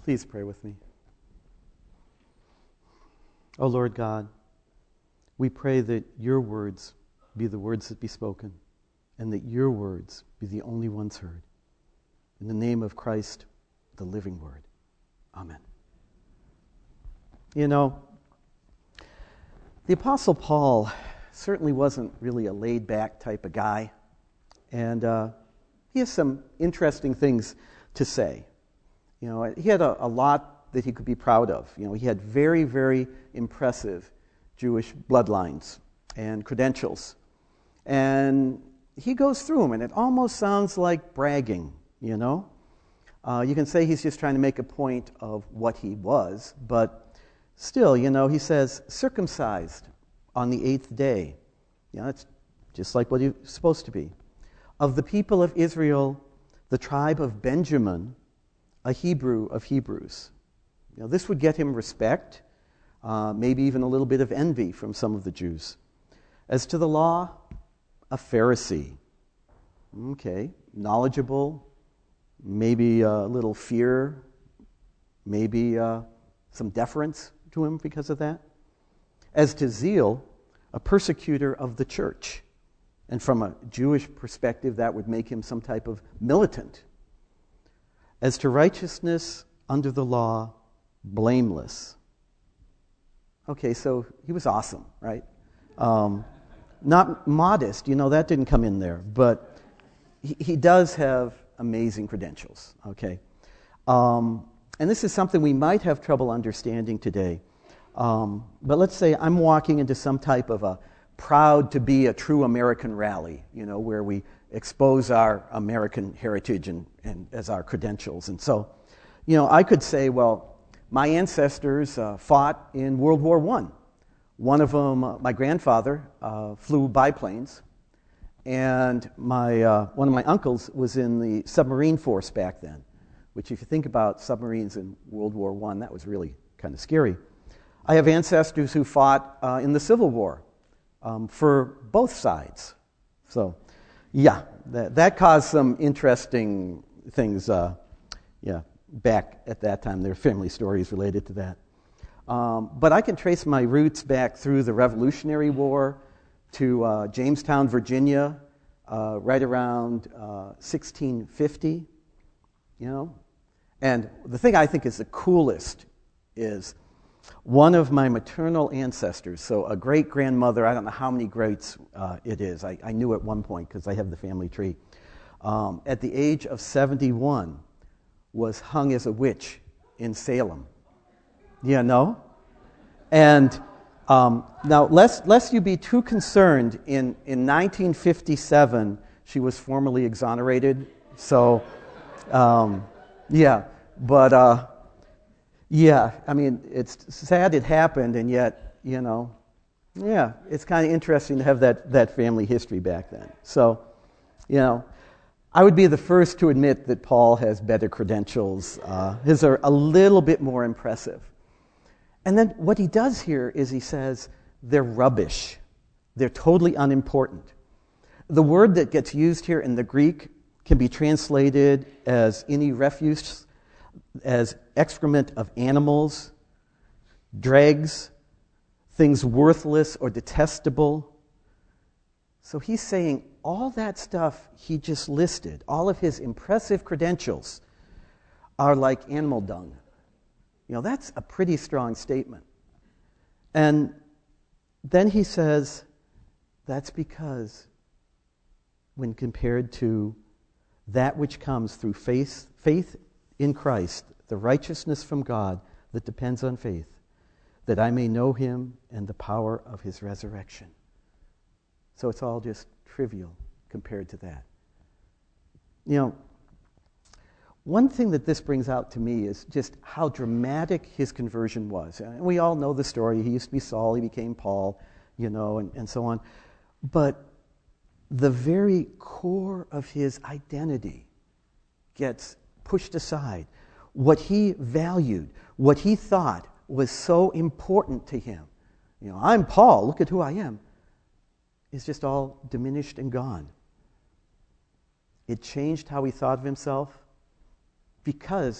Please pray with me. O Lord God, we pray that your words be the words that be spoken, and that your words be the only ones heard. In the name of Christ, the living word. Amen. You know, the Apostle Paul certainly wasn't really a laid-back type of guy, and he has some interesting things to say. You know, he had a lot that he could be proud of. You know, he had very, very impressive Jewish bloodlines and credentials. And he goes through them, and it almost sounds like bragging, you know. You can say he's just trying to make a point of what he was, but still, you know, he says, circumcised on the 8th day. You know, it's just like what he's supposed to be. Of the people of Israel, the tribe of Benjamin, a Hebrew of Hebrews. You know, this would get him respect, maybe even a little bit of envy from some of the Jews. As to the law, a Pharisee. Okay, knowledgeable, maybe a little fear, maybe some deference to him because of that. As to zeal, a persecutor of the church. And from a Jewish perspective, that would make him some type of militant. As to righteousness under the law, blameless. Okay, so he was awesome, right? Not modest, you know, that didn't come in there, but he does have amazing credentials, okay? And this is something we might have trouble understanding today. But let's say I'm walking into some type of a proud to be a true American rally, you know, where we expose our American heritage and as our credentials. And so, you know, I could say, well, my ancestors fought in World War I. One of them, my grandfather, flew biplanes, and one of my uncles was in the submarine force back then, which if you think about submarines in World War I, that was really kind of scary. I have ancestors who fought in the Civil War for both sides. So, yeah, that caused some interesting things, back at that time. There are family stories related to that. But I can trace my roots back through the Revolutionary War to Jamestown, Virginia, right around 1650, you know. And the thing I think is the coolest is one of my maternal ancestors, so a great-grandmother, I don't know how many greats it is. I knew at one point because I have the family tree. At the age of 71, was hung as a witch in Salem. You know? And now, lest you be too concerned, in 1957, she was formally exonerated. So, I mean, it's sad it happened, and yet, you know, it's kind of interesting to have that family history back then. So, you know, I would be the first to admit that Paul has better credentials. His are a little bit more impressive. And then what he does here is he says, they're rubbish. They're totally unimportant. The word that gets used here in the Greek can be translated as any refuse, as excrement of animals, dregs, things worthless or detestable. So he's saying all that stuff he just listed, all of his impressive credentials, are like animal dung. You know, that's a pretty strong statement. And then he says, that's because when compared to that which comes through faith in Christ, the righteousness from God that depends on faith, that I may know him and the power of his resurrection. So it's all just trivial compared to that. You know, one thing that this brings out to me is just how dramatic his conversion was. And we all know the story. He used to be Saul, he became Paul, you know, and so on. But the very core of his identity gets pushed aside. What he valued, what he thought was so important to him. You know, I'm Paul, look at who I am. Is just all diminished and gone. It changed how he thought of himself because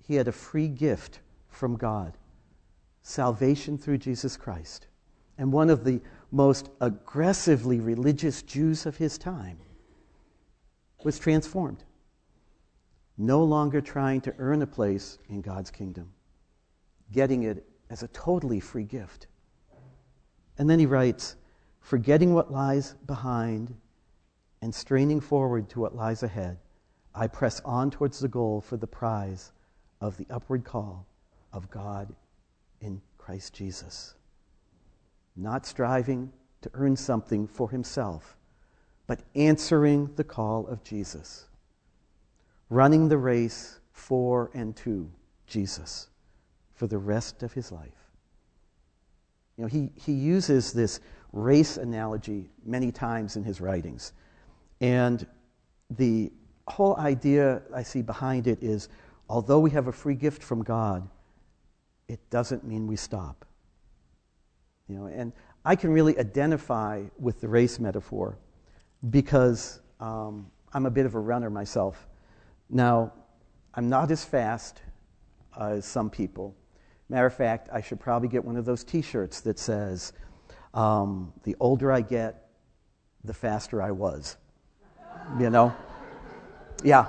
he had a free gift from God, salvation through Jesus Christ. And one of the most aggressively religious Jews of his time was transformed, no longer trying to earn a place in God's kingdom, getting it as a totally free gift. And then he writes, forgetting what lies behind and straining forward to what lies ahead, I press on towards the goal for the prize of the upward call of God in Christ Jesus. Not striving to earn something for himself, but answering the call of Jesus. Running the race for and to Jesus for the rest of his life. You know, he uses this race analogy many times in his writings. And the whole idea I see behind it is, although we have a free gift from God, it doesn't mean we stop. You know, and I can really identify with the race metaphor because I'm a bit of a runner myself. Now, I'm not as fast as some people. Matter of fact, I should probably get one of those T-shirts that says, the older I get, the faster I was. You know? Yeah.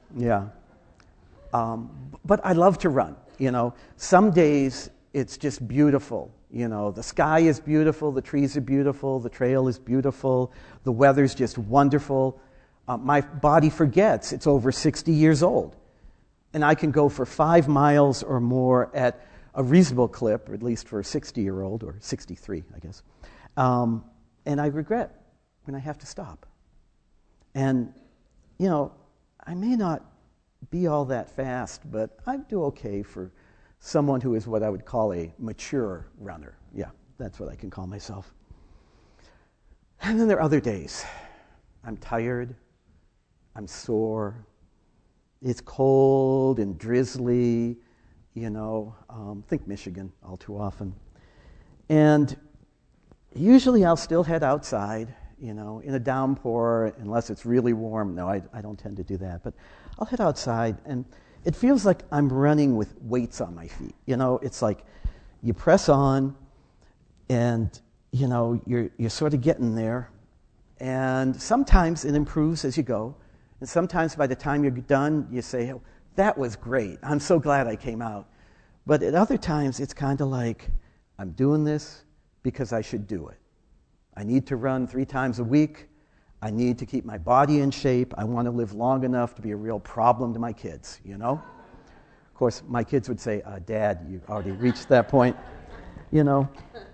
But I love to run, you know. Some days it's just beautiful. You know, the sky is beautiful, the trees are beautiful, the trail is beautiful, the weather's just wonderful. My body forgets it's over 60 years old. And I can go for 5 miles or more at a reasonable clip, or at least for a 60-year-old, or 63, I guess. And I regret when I have to stop. And, you know, I may not be all that fast, but I do okay for someone who is what I would call a mature runner. Yeah, that's what I can call myself. And then there are other days. I'm tired. I'm sore. It's cold and drizzly, you know. Think Michigan all too often. And usually I'll still head outside, you know, in a downpour, unless it's really warm. No, I don't tend to do that. But I'll head outside, and it feels like I'm running with weights on my feet. You know, it's like you press on, and, you know, you're sort of getting there. And sometimes it improves as you go. And sometimes by the time you're done, you say, oh, that was great. I'm so glad I came out. But at other times, it's kind of like, I'm doing this because I should do it. I need to run 3 times a week. I need to keep my body in shape. I want to live long enough to be a real problem to my kids, you know? Of course, my kids would say, Dad, you've already reached that point, you know?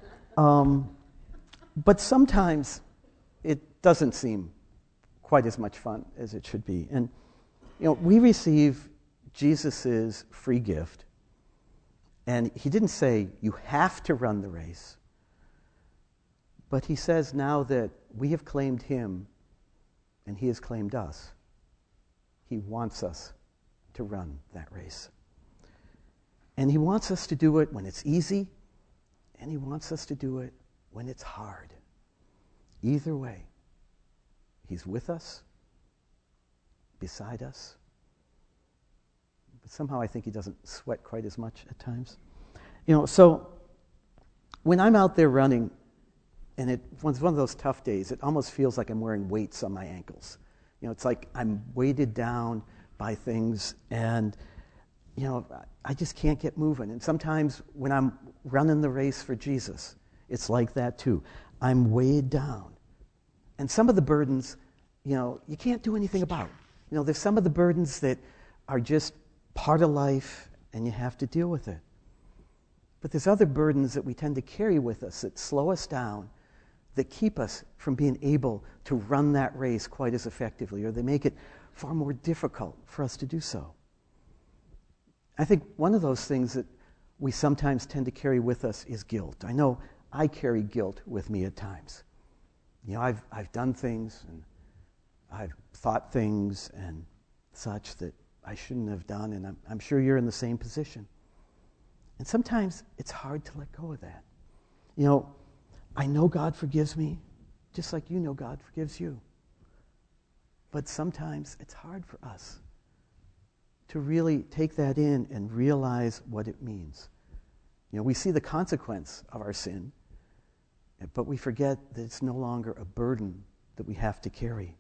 But sometimes it doesn't seem quite as much fun as it should be. And, you know, we receive Jesus' free gift, and he didn't say, you have to run the race. But he says now that we have claimed him and he has claimed us, he wants us to run that race. And he wants us to do it when it's easy, and he wants us to do it when it's hard. Either way, he's with us, beside us. But somehow I think he doesn't sweat quite as much at times. You know, so when I'm out there running, and it's one of those tough days, it almost feels like I'm wearing weights on my ankles. You know, it's like I'm weighted down by things, and, you know, I just can't get moving. And sometimes when I'm running the race for Jesus, it's like that too. I'm weighed down. And some of the burdens, you know, you can't do anything about. You know, there's some of the burdens that are just part of life, and you have to deal with it. But there's other burdens that we tend to carry with us that slow us down, that keep us from being able to run that race quite as effectively, or they make it far more difficult for us to do so. I think one of those things that we sometimes tend to carry with us is guilt. I know I carry guilt with me at times. You know, I've done things, and I've thought things and such that I shouldn't have done, and I'm sure you're in the same position. And sometimes it's hard to let go of that. You know, I know God forgives me, just like you know God forgives you. But sometimes it's hard for us to really take that in and realize what it means. We see the consequence of our sin, but we forget that it's no longer a burden that we have to carry.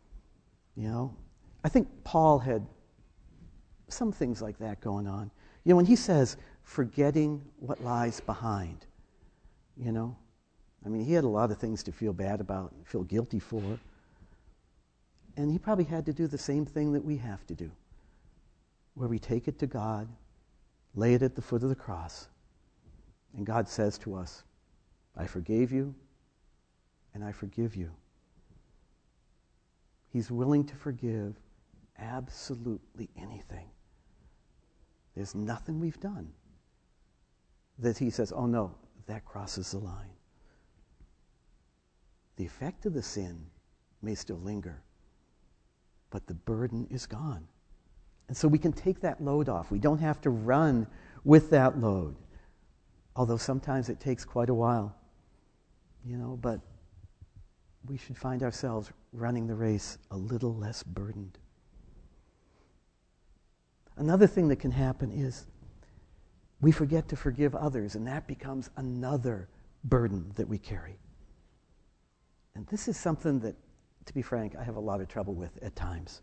I think Paul had some things like that going on. When he says, forgetting what lies behind, he had a lot of things to feel bad about and feel guilty for. And he probably had to do the same thing that we have to do, where we take it to God, lay it at the foot of the cross, and God says to us, I forgave you, and I forgive you. He's willing to forgive absolutely anything. There's nothing we've done that he says, oh no, that crosses the line. The effect of the sin may still linger, but the burden is gone. And so we can take that load off. We don't have to run with that load, although sometimes it takes quite a while. But we should find ourselves running the race a little less burdened. Another thing that can happen is we forget to forgive others, and that becomes another burden that we carry. And this is something that, to be frank, I have a lot of trouble with at times.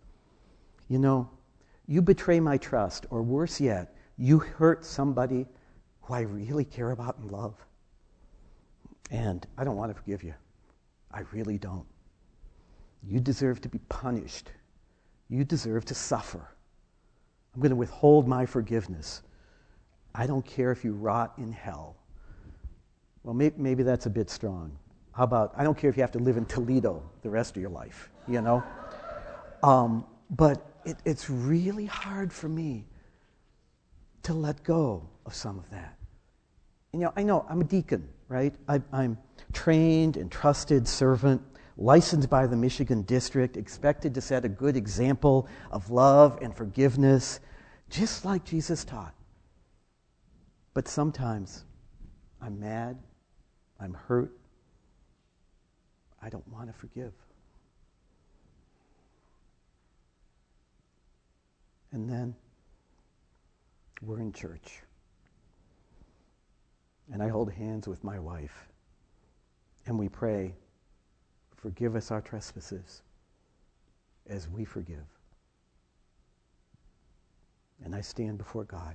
You betray my trust, or worse yet, you hurt somebody who I really care about and love. And I don't want to forgive you. I really don't. You deserve to be punished. You deserve to suffer. I'm going to withhold my forgiveness. I don't care if you rot in hell. Well, maybe that's a bit strong. How about, I don't care if you have to live in Toledo the rest of your life, But it's really hard for me to let go of some of that. I know I'm a deacon, right? I'm trained and trusted servant, licensed by the Michigan District, expected to set a good example of love and forgiveness, just like Jesus taught. But sometimes I'm mad, I'm hurt, I don't want to forgive. And then we're in church. And I hold hands with my wife. And we pray, forgive us our trespasses as we forgive. And I stand before God,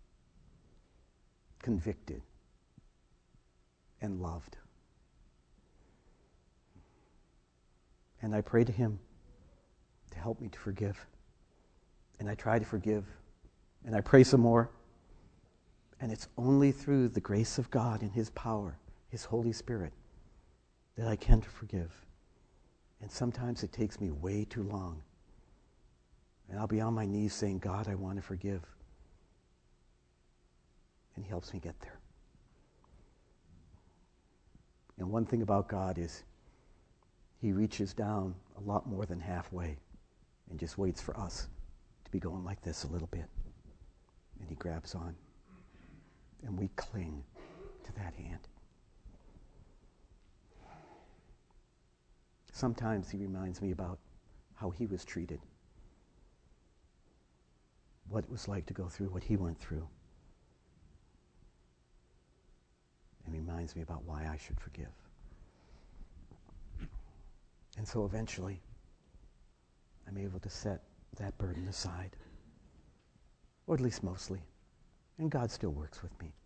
convicted and loved. And I pray to him to help me to forgive. And I try to forgive. And I pray some more. And it's only through the grace of God and his power, his Holy Spirit, that I can forgive. And sometimes it takes me way too long. And I'll be on my knees saying, God, I want to forgive. And he helps me get there. And one thing about God is he reaches down a lot more than halfway and just waits for us to be going like this a little bit. And he grabs on. And we cling to that hand. Sometimes he reminds me about how he was treated, what it was like to go through what he went through. And reminds me about why I should forgive. And so eventually, I'm able to set that burden aside. Or at least mostly. And God still works with me.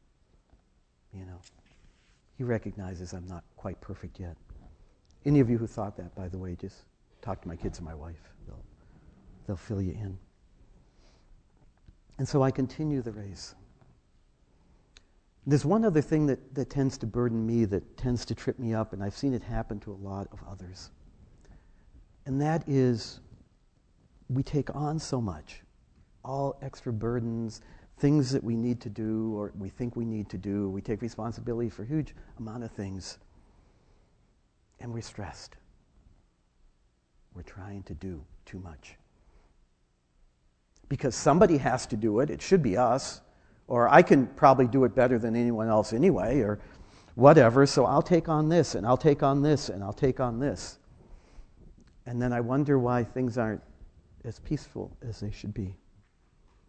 He recognizes I'm not quite perfect yet. Any of you who thought that, by the way, just talk to my kids and my wife. They'll fill you in. And so I continue the race. There's one other thing that tends to burden me, that tends to trip me up, and I've seen it happen to a lot of others. And that is, we take on so much, all extra burdens, things that we need to do or we think we need to do. We take responsibility for a huge amount of things. And we're stressed. We're trying to do too much. Because somebody has to do it. It should be us. Or I can probably do it better than anyone else anyway, or whatever. So I'll take on this, and I'll take on this, and I'll take on this. And then I wonder why things aren't as peaceful as they should be.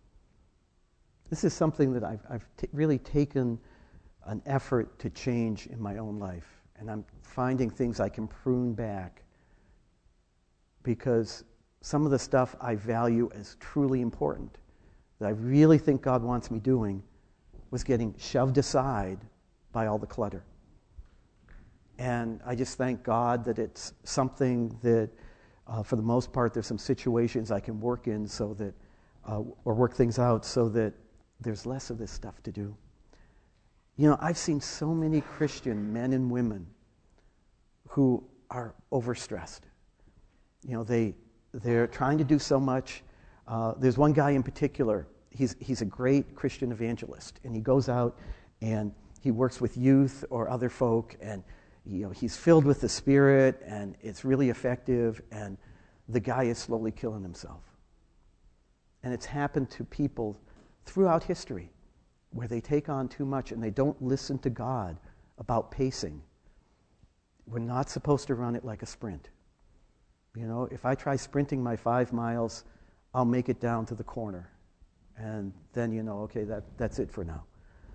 This is something that I've really taken an effort to change in my own life. And I'm finding things I can prune back because some of the stuff I value as truly important, that I really think God wants me doing, was getting shoved aside by all the clutter. And I just thank God that it's something that, for the most part, there's some situations I can work in so that, or work things out so that there's less of this stuff to do. You know, I've seen so many Christian men and women who are overstressed. You know, they're trying to do so much. There's one guy in particular, he's a great Christian evangelist, and he goes out and he works with youth or other folk, and he's filled with the Spirit, and it's really effective, and the guy is slowly killing himself. And it's happened to people throughout history where they take on too much and they don't listen to God about pacing. We're not supposed to run it like a sprint. You know, if I try sprinting my 5 miles, I'll make it down to the corner. And then, okay, that's it for now.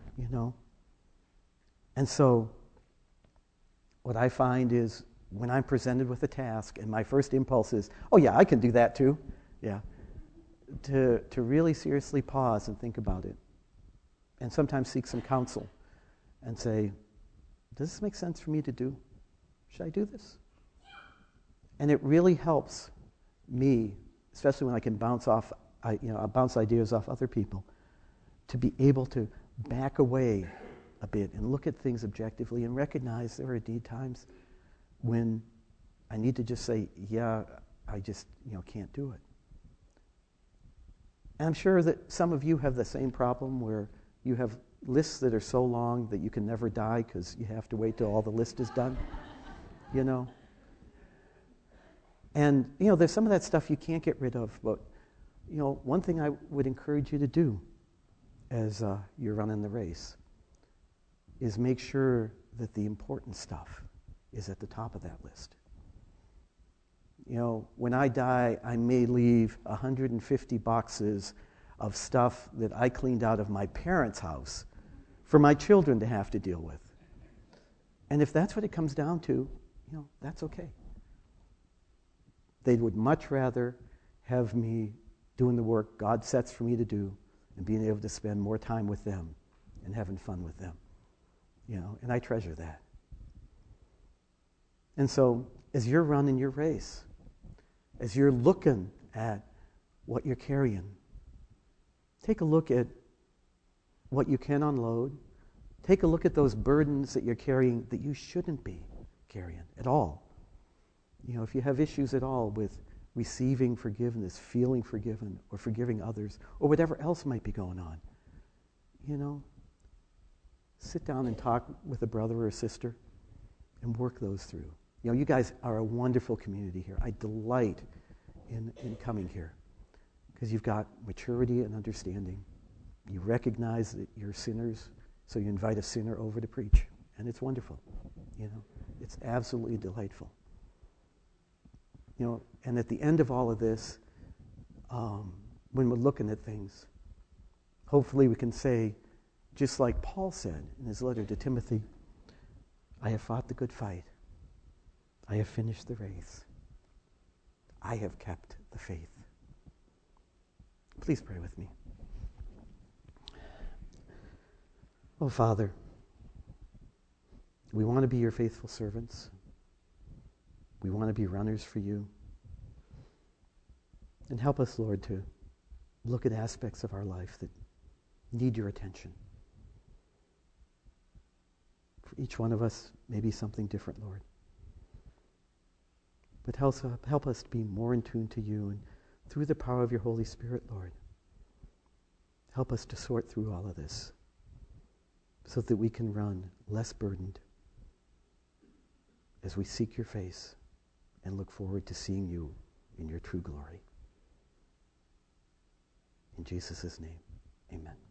And so what I find is when I'm presented with a task and my first impulse is, oh yeah, I can do that too. Yeah. To really seriously pause and think about it. And sometimes seek some counsel and say, does this make sense for me to do? Should I do this? And it really helps me, especially when I can bounce ideas off other people, to be able to back away a bit and look at things objectively and recognize there are indeed times when I need to just say, yeah, I just can't do it. And I'm sure that some of you have the same problem where you have lists that are so long that you can never die because you have to wait till all the list is done. And there's some of that stuff you can't get rid of, but one thing I would encourage you to do as you're running the race is make sure that the important stuff is at the top of that list. When I die, I may leave 150 boxes of stuff that I cleaned out of my parents' house for my children to have to deal with. And if that's what it comes down to, that's okay. They would much rather have me doing the work God sets for me to do and being able to spend more time with them and having fun with them. And I treasure that. And so, as you're running your race, as you're looking at what you're carrying, take a look at what you can unload. Take a look at those burdens that you're carrying that you shouldn't be carrying at all. If you have issues at all with receiving forgiveness, feeling forgiven, or forgiving others, or whatever else might be going on, sit down and talk with a brother or a sister and work those through. You guys are a wonderful community here. I delight in coming here because you've got maturity and understanding. You recognize that you're sinners, so you invite a sinner over to preach, and it's wonderful. It's absolutely delightful. And at the end of all of this, when we're looking at things, hopefully we can say, just like Paul said in his letter to Timothy, I have fought the good fight. I have finished the race. I have kept the faith. Please pray with me. Oh, Father, we want to be your faithful servants. We want to be runners for you. And help us, Lord, to look at aspects of our life that need your attention. For each one of us, maybe something different, Lord. But help us to be more in tune to you, and through the power of your Holy Spirit, Lord, help us to sort through all of this so that we can run less burdened as we seek your face and look forward to seeing you in your true glory. In Jesus' name, amen.